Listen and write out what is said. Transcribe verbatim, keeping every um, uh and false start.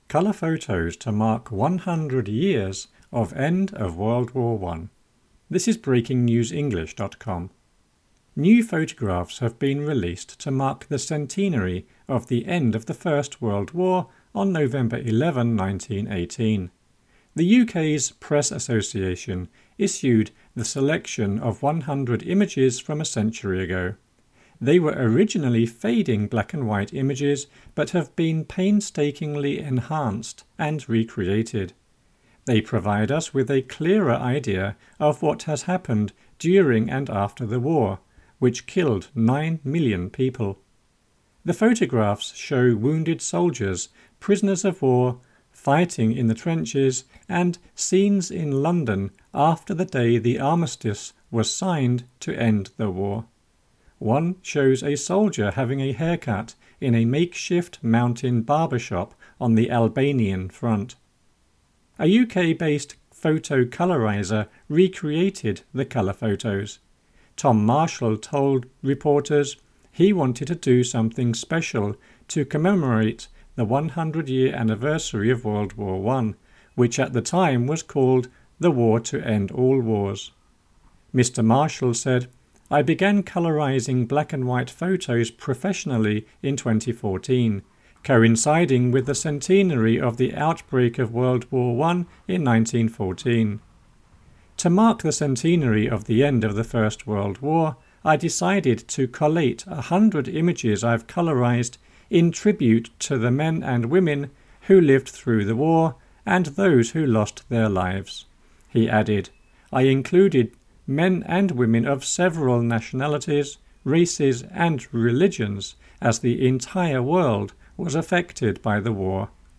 Colour photos to mark one hundred years of end of World War One. This is breaking news english dot com. New photographs have been released to mark the centenary of the end of the First World War on November eleventh, nineteen eighteen. The U K's Press Association issued the selection of one hundred images from a century ago. They were originally fading black and white images, but have been painstakingly enhanced and recreated. They provide us with a clearer idea of what has happened during and after the war, which killed nine million people. The photographs show wounded soldiers, prisoners of war, fighting in the trenches, and scenes in London after the day the armistice was signed to end the war. One shows a soldier having a haircut in a makeshift mountain barber shop on the Albanian front. A U K-based photo colorizer recreated the colour photos. Tom Marshall told reporters he wanted to do something special to commemorate the one hundred year anniversary of World War One, which at the time was called the War to End All Wars. Mister Marshall said, "I began colorizing black and white photos professionally in twenty fourteen, coinciding with the centenary of the outbreak of World War One in nineteen fourteen. To mark the centenary of the end of the First World War, I decided to collate a hundred images I've colorized in tribute to the men and women who lived through the war and those who lost their lives." He added, "I included men and women of several nationalities, races and religions, as the entire world was affected by the war.